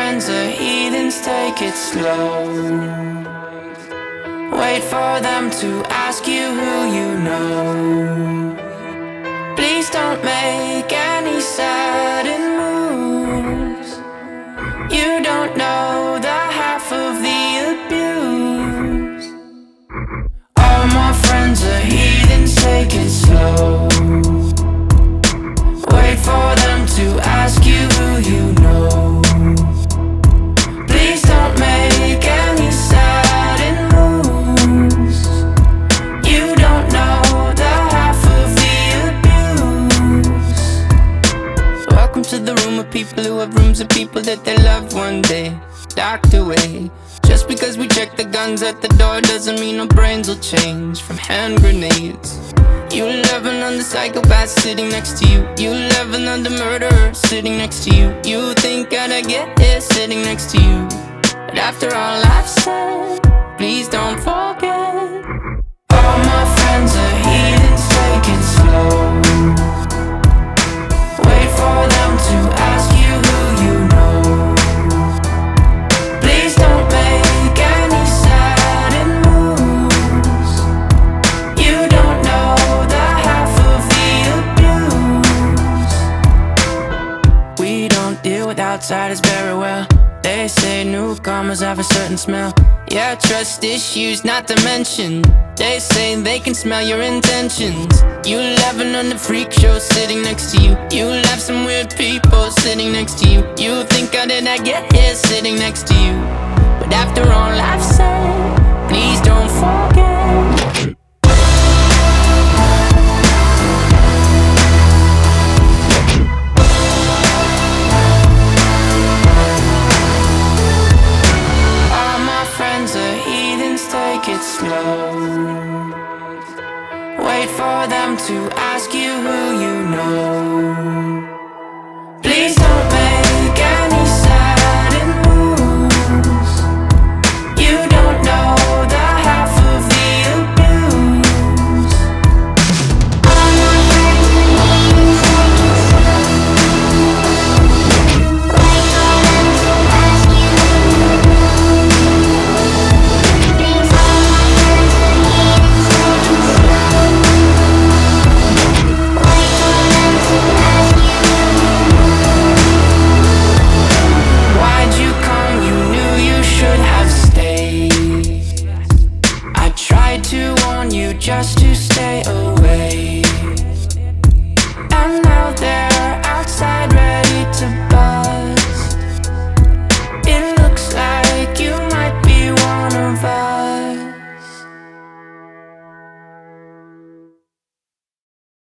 friends are heathens, take it slow. Wait for them to ask you who you know. Please don't make any sudden moves. You don't know the half of the abuse. All my friends are heathens, take it slow. Wait for them to ask you who you know. Please don't make any sudden moves. You don't know the half of the abuse. Welcome to the room of people who have rooms of people that they love one day docked away. Just because we check the guns at the door doesn't mean our brains will change from hand grenades. You love another psychopath sitting next to you. You love another murderer sitting next to you. You think I'd get here sitting next to you. But after all I've said, please don't forget. All my friends are heathens, take it slow. Wait for them to ask you who you know. Please don't make any sudden moves. You don't know the half of the abuse. We don't deal with outsiders very well. They say newcomers have a certain smell. Yeah, trust issues not to mention. They say they can smell your intentions. You laughing on the freak show sitting next to you. You laugh some weird people sitting next to you. You think how did I get here sitting next to you? But after all I've said, please don't forget. Take it slow. Wait for them to ask you who you know.